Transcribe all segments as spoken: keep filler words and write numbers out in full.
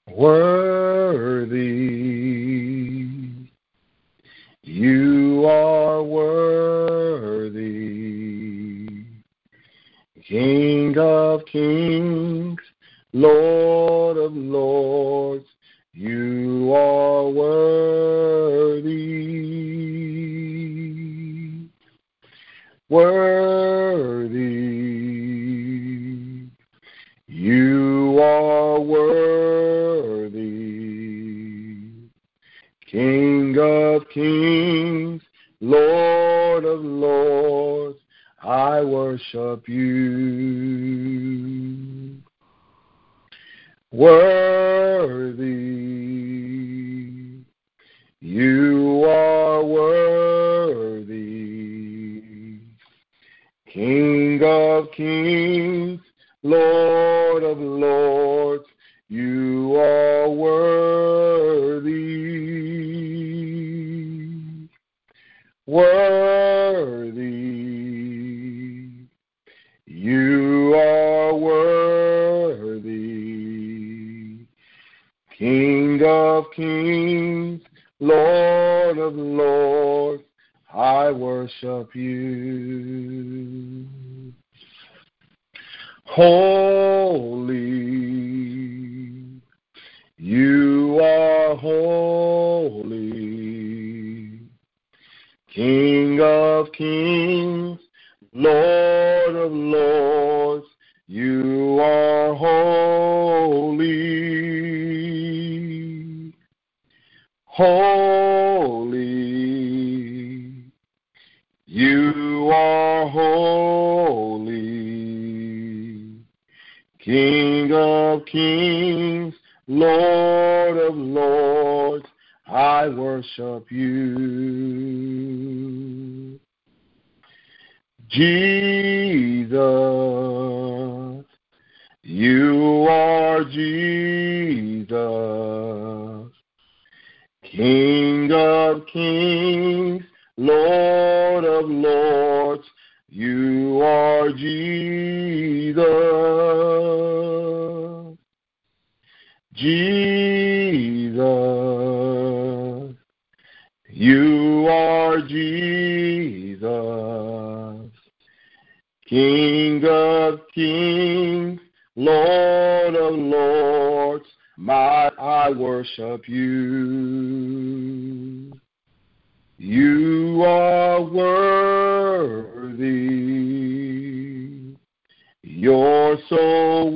Worthy, you are worthy, King of kings, Lord of lords, you are worthy, worthy, you are worthy, King of kings, Lord of lords, I worship you. Worthy, you are worthy, King of kings, Lord of lords, you are worthy, worthy, you are worthy, King of kings, Lord of lords, I worship you. Holy, you are holy, King of kings, Lord of lords, you are holy, holy, you are holy, King of kings, Lord of lords, I worship you. Jesus, you are Jesus, King of kings, Lord of lords, you are Jesus, Jesus, you are Jesus, King of kings, Lord of lords, my I worship you. You are worthy, you're so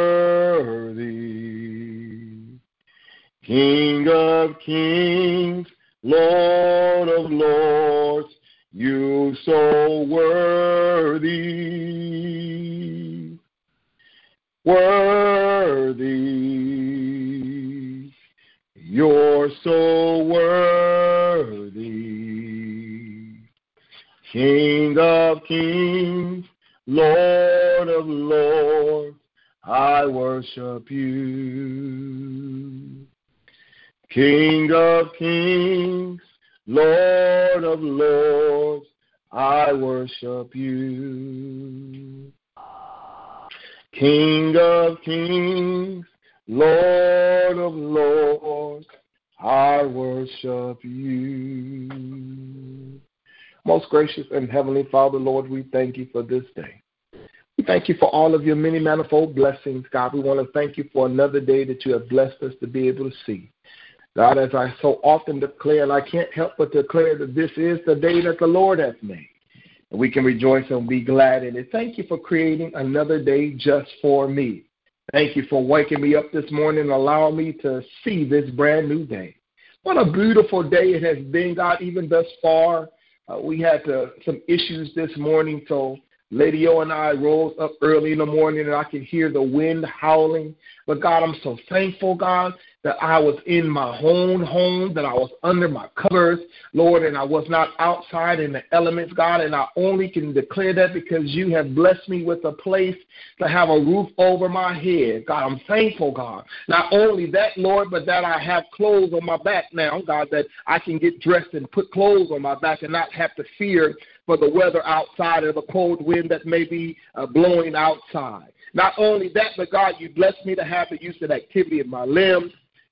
worthy, King of kings, Lord of lords, you so worthy, worthy, you're so worthy, King of kings, Lord of lords, I worship you. King of kings, Lord of lords, I worship you. King of kings, Lord of lords, I worship you. Most gracious and heavenly Father, Lord, we thank you for this day. We thank you for all of your many manifold blessings, God. We want to thank you for another day that you have blessed us to be able to see. God, as I so often declare, and I can't help but declare that this is the day that the Lord hath made, and we can rejoice and be glad in it. Thank you for creating another day just for me. Thank you for waking me up this morning and allowing me to see this brand new day. What a beautiful day it has been, God, even thus far. Uh, we had uh, some issues this morning, so Lady O and I rose up early in the morning, and I could hear the wind howling. But, God, I'm so thankful, God, that I was in my own home, that I was under my covers, Lord, and I was not outside in the elements, God, and I only can declare that because you have blessed me with a place to have a roof over my head. God, I'm thankful, God. Not only that, Lord, but that I have clothes on my back now, God, that I can get dressed and put clothes on my back and not have to fear for the weather outside or the cold wind that may be uh, blowing outside. Not only that, but God, you blessed me to have the use of activity in my limbs.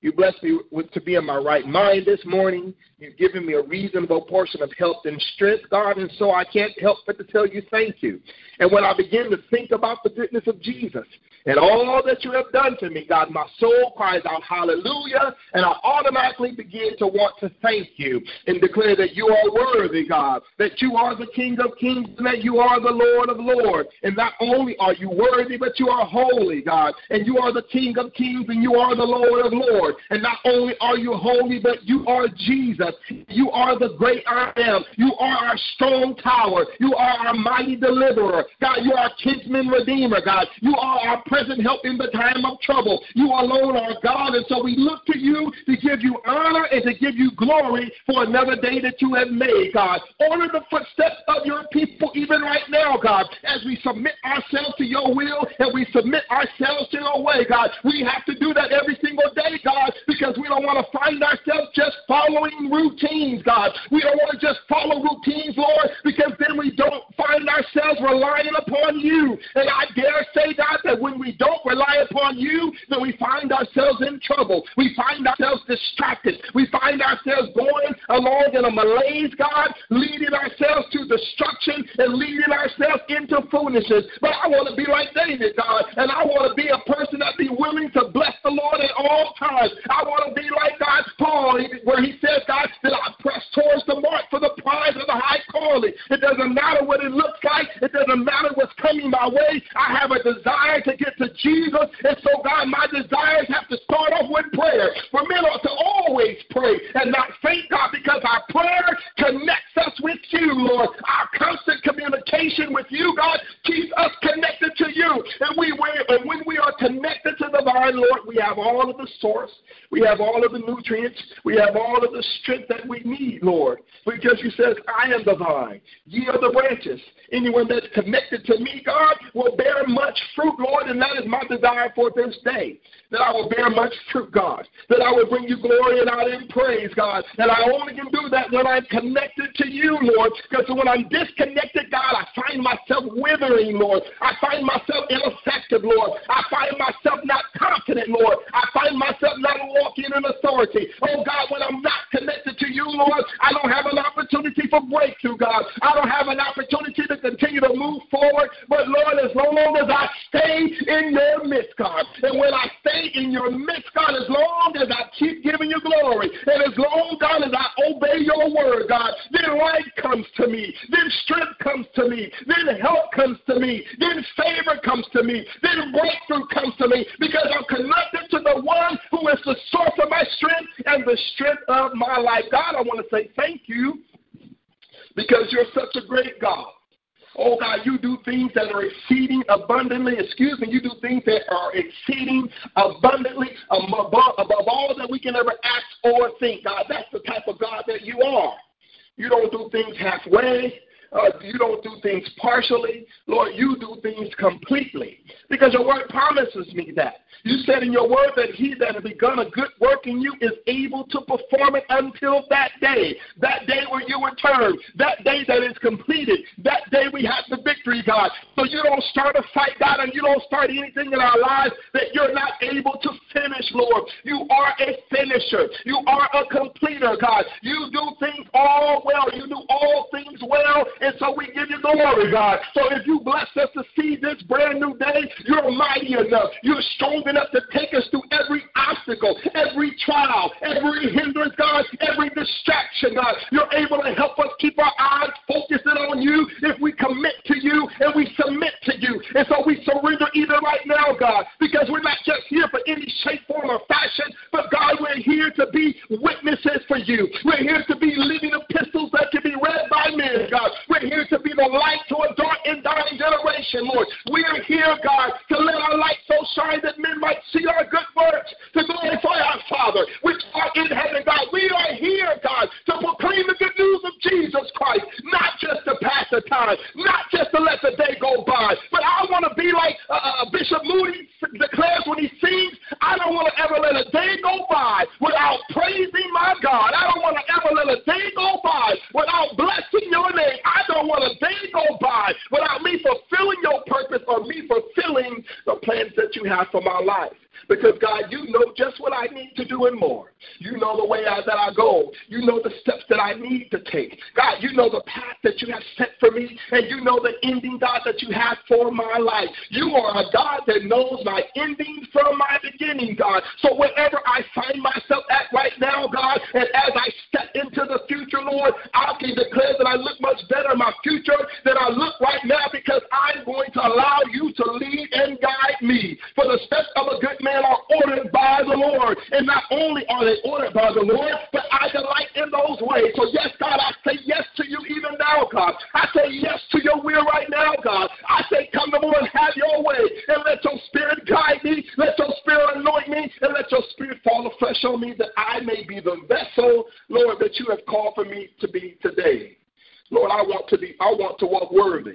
You blessed me with, to be in my right mind this morning. You've given me a reasonable portion of health and strength, God, and so I can't help but to tell you thank you. And when I begin to think about the goodness of Jesus and all that you have done to me, God, my soul cries out hallelujah, and I automatically begin to want to thank you and declare that you are worthy, God, that you are the King of kings and that you are the Lord of lords. And not only are you worthy, but you are holy, God, and you are the King of kings and you are the Lord of lords. And not only are you holy, but you are Jesus. You are the great I am. You are our strong tower. You are our mighty deliverer. God, you are our kinsman redeemer, God. You are our present help in the time of trouble. You alone are God, and so we look to you to give you honor and to give you glory for another day that you have made, God. Order the footsteps of your people even right now, God, as we submit ourselves to your will and we submit ourselves to your way, God. We have to do that every single day, God, because we don't want to find ourselves just following routines, God. We don't want to just follow routines, Lord, because then we don't find ourselves relying upon you. And I dare say, God, that when we don't rely upon you, then we find ourselves in trouble. We find ourselves distracted. We find ourselves going along in a malaise, God, leading ourselves to destruction and leading ourselves into foolishness. But I want to be like David, God, and I want to be a person that be willing to bless the Lord at all times. I want to be like God, Paul, where he says, God, that I press towards the mark for the prize of the high calling. It doesn't matter what it looks like. It doesn't matter what's coming my way. I have a desire to get to Jesus, and so, God, my desires have to start off with prayer. For men ought to always pray and not faint, God, because our prayer connects us with you, Lord. Our constant communication with you, God, keeps us connected to you. And we and when we are connected to the vine, Lord, we have all of the source. We have all of the nutrients. We have all of the strength that we need, Lord. Because you said, I am the vine. Ye are the branches. Anyone that's connected to me, God, will bear much fruit, Lord, and that is my desire for this day. That I will bear much fruit, God. That I will bring you glory and honor and praise, God. And I only can do that when I'm connected to you, Lord. Because when I'm disconnected, God, I find myself withering, Lord. I find myself ineffective, Lord. I find myself not confident, Lord. I find myself not walking in authority. Oh, God, when I'm not connected to you, Lord, I don't have an opportunity for breakthrough, God. I don't have an opportunity to continue to move forward. But, Lord, as long as I stay in your midst, God, and when I stay in your midst, God, as long as I keep giving you glory, and as long, God, as I obey your word, God, then life comes to me, then strength comes to me, then help comes to me, then favor comes to me, then breakthrough comes to me, because I'm connected to the one who is the source of my strength and the strength of my life. God, I want to say thank you because you're such a great God. Oh, God, you do things that are exceeding abundantly. Excuse me, you do things that are exceeding abundantly above, above all that we can ever ask or think. God, that's the type of God that you are. You don't do things halfway. Uh, you don't do things partially. Lord, you do things completely because your word promises me that. You said in your word that he that has begun a good work in you is able to perform it until that day, that day where you return, that day that is completed, that day we have the victory, God. So you don't start a fight, God, and you don't start anything in our lives that you're not able to finish, Lord. You are a finisher. You are a completer, God. You do things all well. You do all things well. And so we give you glory, God. So if you bless us to see this brand new day, you're mighty enough. You're strong enough to take us through every obstacle, every trial, every hindrance, God, every distraction, God. You're able to help us keep our eyes focused on you if we commit to you and we submit to you. And so we surrender even right now, God, because we're not just here for any shape, form, or fashion, but God, we're here to be witnesses for you. We're here to be living epistles that can be read by men, God. We're here to be the light to a dark and dying generation, Lord. We are here, God, to let our light so shine that men might see our good works, to glorify our Father, which art in heaven, God. We are here, God, to proclaim the good news of Jesus Christ, not just to pass the time, not just to let the day go by, but I want to be like uh, Bishop Moody declares when he sings, I don't want to ever let a day go by without praising my God. I don't want to ever let a day go by without blessing your name. I don't want a day go by without me fulfilling your purpose or me fulfilling the plans that you have for my life. Because, God, you know know just what I need to do and more. You know the way I, that I go. You know the steps that I need to take. God, you know the path that you have set for me, and you know the ending, God, that you have for my life. You are a God that knows my ending from my beginning, God. So wherever I find myself at right now, God, and as I step into the future, Lord, I can declare that I look much better in my future than I look right now, because I'm going to allow you to lead and guide me. For the steps of a good man are ordered by the Lord, and not only are they ordered by the Lord, but I delight in those ways. So yes, God, I say yes to you even now, God. I say yes to your will right now, God. I say come to Lord and have your way, and let your spirit guide me, let your spirit anoint me, and let your spirit fall afresh on me, that I may be the vessel, Lord, that you have called for me to be today. Lord, I want to be, I want to walk worthy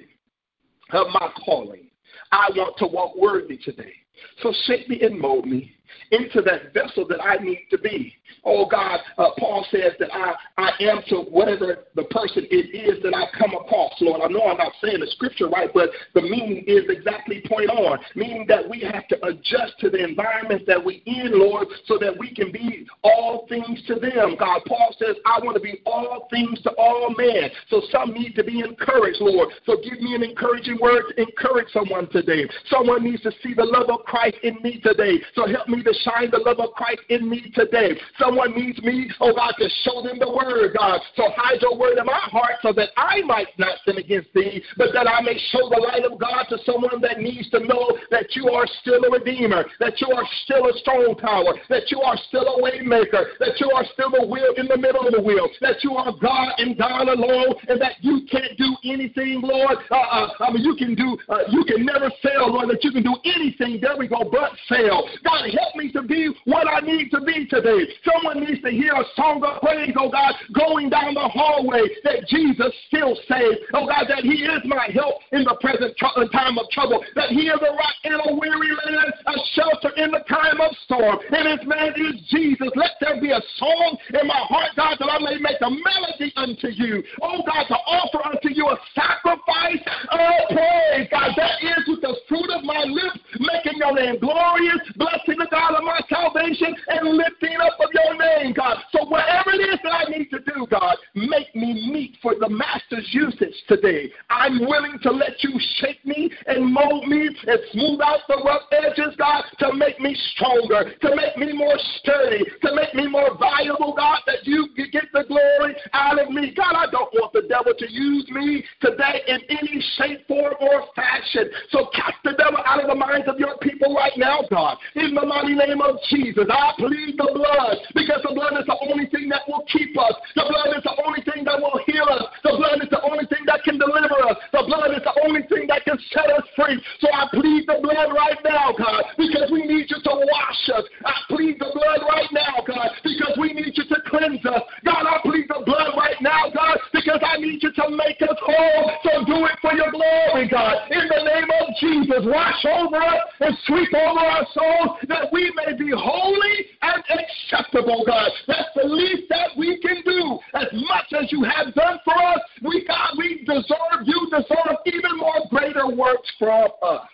of my calling. I want to walk worthy today. So shape me and mold me into that vessel that I need to be. Oh, God, uh, Paul says that I, I am to whatever the person it is that I come across, Lord. I know I'm not saying the scripture right, but the meaning is exactly point on, meaning that we have to adjust to the environment that we in, Lord, so that we can be all things to them. God, Paul says, I want to be all things to all men. So some need to be encouraged, Lord. So give me an encouraging word to encourage someone today. Someone needs to see the love of Christ in me today. So help me to shine the love of Christ in me today. Someone needs me, oh God, to show them the word, God. So hide your word in my heart so that I might not sin against thee, but that I may show the light of God to someone that needs to know that you are still a redeemer, that you are still a strong tower, that you are still a way maker, that you are still the wheel in the middle of the wheel, that you are God and God alone, and that you can't do anything, Lord. Uh, uh, I mean, you can do, uh, you can never fail, Lord, that you can do anything, there we go, but fail. God, help me to be what I need to be today. Someone needs to hear a song of praise, oh God, going down the hallway, that Jesus still saves. Oh God, that he is my help in the present tr- time of trouble, that he is a rock in a weary land, a shelter in the time of storm. And his name is Jesus. Let there be a song in my heart, God, that I may make a melody unto you. Oh God, to offer unto you a sacrifice of praise. God, that is with the fruit of my lips, making your name glorious, blessing the God of my salvation, and lifting up of your name, God. So whatever it is that I need to do, God, make me meet for the master's usage today. I'm willing to let you shape me and mold me and smooth out the rough edges, God, to make me stronger, to make me more sturdy, to make me more valuable, God, that you get the glory out of me. God, I don't want the devil to use me today in any shape, form, or fashion. So cast the devil out of the minds of your people right now, God. In the mighty name of Jesus, I plead the blood, because the blood is the only thing that will keep us. The blood is the only thing that will heal us. The blood is the only thing that can deliver us. The blood is the only thing that can set us free. So I plead the blood right now, God, because we need you to wash us. I plead the blood right now, God, because we need you to cleanse us. God, I plead the blood right now, God, because I need you to make us whole. So do it for your glory, God. In the name of Jesus, wash over us and sweep over our souls, that we may be holy and acceptable, God. That's the least that we can do. As much as you have done for us, we, God, we deserve, you deserve even more greater works from us.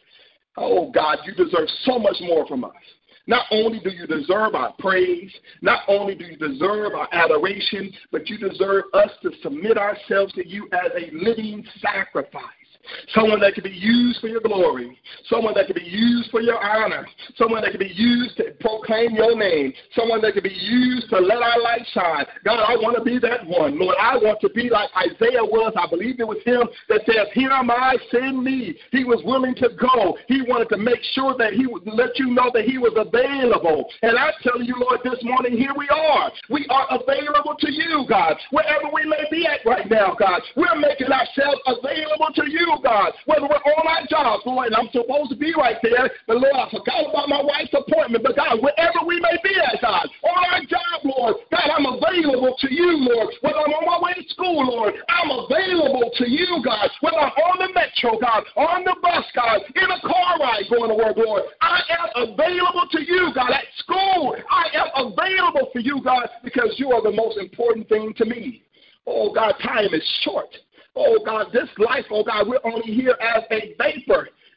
Oh, God, you deserve so much more from us. Not only do you deserve our praise, not only do you deserve our adoration, but you deserve us to submit ourselves to you as a living sacrifice. Someone that can be used for your glory, someone that can be used for your honor, someone that can be used to proclaim your name, someone that can be used to let our light shine. God, I want to be that one. Lord, I want to be like Isaiah was. I believe it was him that says, here am I, send me. He was willing to go. He wanted to make sure that he would let you know that he was available. And I tell you, Lord, this morning, here we are. We are available to you, God, wherever we may be at right now, God. We're making ourselves available to you, God, whether we're on our jobs, Lord, and I'm supposed to be right there, but Lord, I forgot about my wife's appointment, but God, wherever we may be at, God, on our job, Lord, God, I'm available to you, Lord, whether I'm on my way to school, Lord, I'm available to you, God, whether I'm on the metro, God, on the bus, God, in a car ride going to work, Lord, I am available to you, God, at school, I am available for you, God, because you are the most important thing to me. Oh, God, time is short. Oh, God, this life, oh, God, we're only here as a vapor.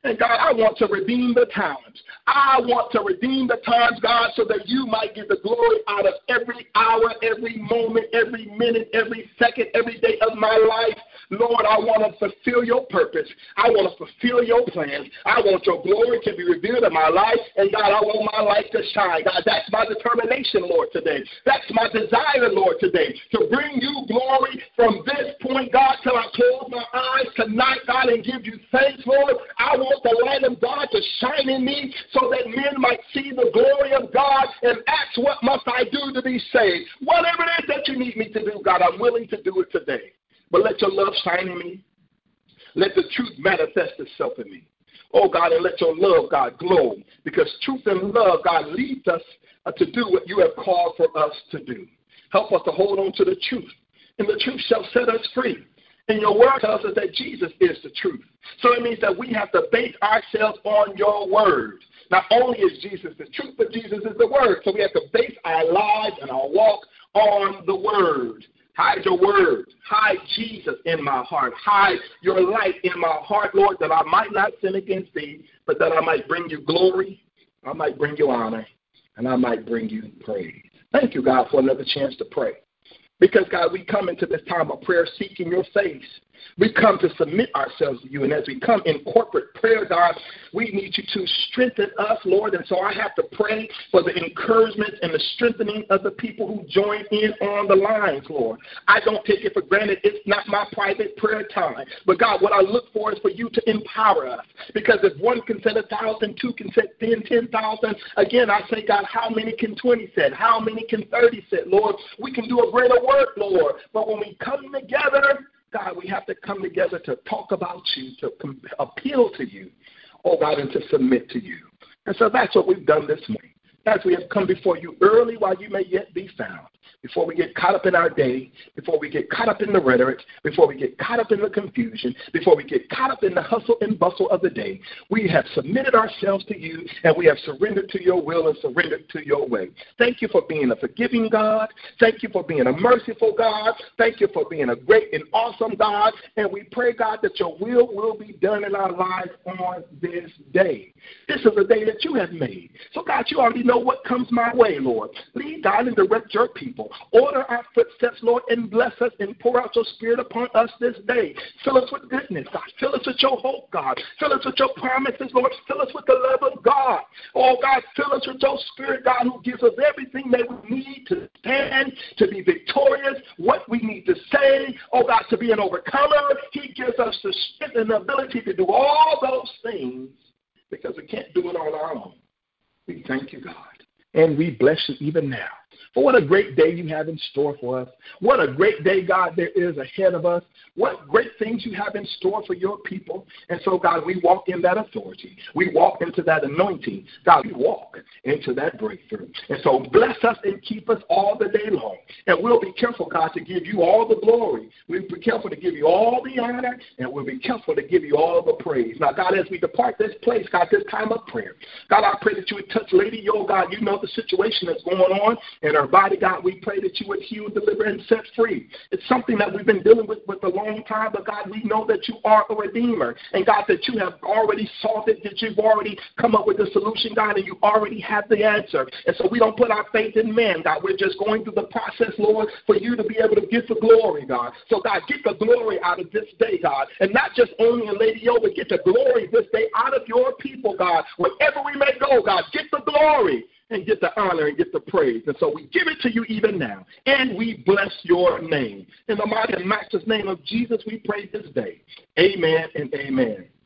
And God, I want to redeem the times. I want to redeem the times, God, so that you might get the glory out of every hour, every moment, every minute, every second, every day of my life. Lord, I want to fulfill your purpose. I want to fulfill your plans. I want your glory to be revealed in my life. And God, I want my life to shine. God, that's my determination, Lord, today. That's my desire, Lord, today, to bring you glory from this point, God, till I close my eyes tonight, God, and give you thanks, Lord. I want the light of God to shine in me so that men might see the glory of God and ask, what must I do to be saved? Whatever it is that you need me to do, God, I'm willing to do it today. But let your love shine in me. Let the truth manifest itself in me. Oh, God, and let your love, God, glow. Because truth and love, God, leads us uh, to do what you have called for us to do. Help us to hold on to the truth. And the truth shall set us free. And your word tells us that Jesus is the truth. So it means that we have to base ourselves on your word. Not only is Jesus the truth, but Jesus is the word. So we have to base our lives and our walk on the word. Hide your word. Hide Jesus in my heart. Hide your light in my heart, Lord, that I might not sin against thee, but that I might bring you glory, I might bring you honor, and I might bring you praise. Thank you, God, for another chance to pray. Because, God, we come into this time of prayer seeking your face. We come to submit ourselves to you. And as we come in corporate prayer, God, we need you to strengthen us, Lord. And so I have to pray for the encouragement and the strengthening of the people who join in on the lines, Lord. I don't take it for granted. It's not my private prayer time. But, God, what I look for is for you to empower us. Because if one can set a thousand, two can set ten, ten thousand, again, I say, God, how many can twenty set? How many can thirty set? Lord, we can do a greater work, Lord. But when we come together, God, we have to come together to talk about you, to com- appeal to you, oh God, and to submit to you. And so that's what we've done this morning. As we have come before you early while you may yet be found, before we get caught up in our day, before we get caught up in the rhetoric, before we get caught up in the confusion, before we get caught up in the hustle and bustle of the day, we have submitted ourselves to you, and we have surrendered to your will and surrendered to your way. Thank you for being a forgiving God. Thank you for being a merciful God. Thank you for being a great and awesome God. And we pray, God, that your will will be done in our lives on this day. This is a day that you have made. So, God, you already know what comes my way, Lord. Lead, God, and direct your people. Order our footsteps, Lord, and bless us and pour out your spirit upon us this day. Fill us with goodness, God. Fill us with your hope, God. Fill us with your promises, Lord. Fill us with the love of God. Oh, God, fill us with your spirit, God, who gives us everything that we need to stand, to be victorious, what we need to say. Oh, God, to be an overcomer. He gives us the strength and the ability to do all those things because we can't do it on our own. We thank you, God, and we bless you even now. For what a great day you have in store for us. What a great day, God, there is ahead of us. What great things you have in store for your people. And so, God, we walk in that authority. We walk into that anointing. God, we walk into that breakthrough. And so bless us and keep us all the day long. And we'll be careful, God, to give you all the glory. We'll be careful to give you all the honor. And we'll be careful to give you all the praise. Now, God, as we depart this place, God, this time of prayer, God, I pray that you would touch Lady Yo, God. You know the situation that's going on in her body, God. We pray that you would heal, deliver, and set free. It's something that we've been dealing with with a long time, but God, we know that you are a redeemer. And God, that you have already solved it, that you've already come up with the solution, God, and you already have the answer. And so we don't put our faith in man, God. We're just going through the process, Lord, for you to be able to get the glory, God. So, God, get the glory out of this day, God. And not just only in Lady Yo, but get the glory this day out of your people, God. Wherever we may go, God, get the glory and get the honor and get the praise. And so we give it to you even now, and we bless your name. In the mighty and matchless name of Jesus, we pray this day. Amen and amen.